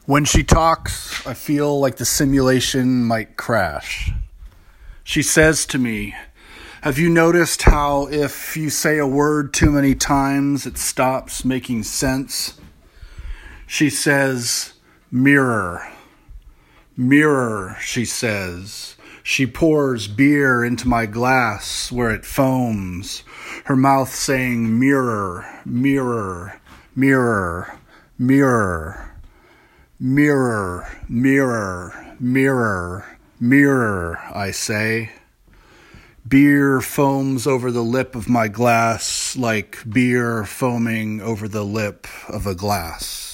When she talks, I feel like the simulation might crash. She says to me, "Have you noticed how if you say a word too many times, it stops making sense?" She says, "Mirror. Mirror," she says. She pours beer into my glass where it foams, her mouth saying, "Mirror, mirror, mirror, mirror. Mirror, mirror, mirror, mirror," I say. Beer foams over the lip of my glass like beer foaming over the lip of a glass.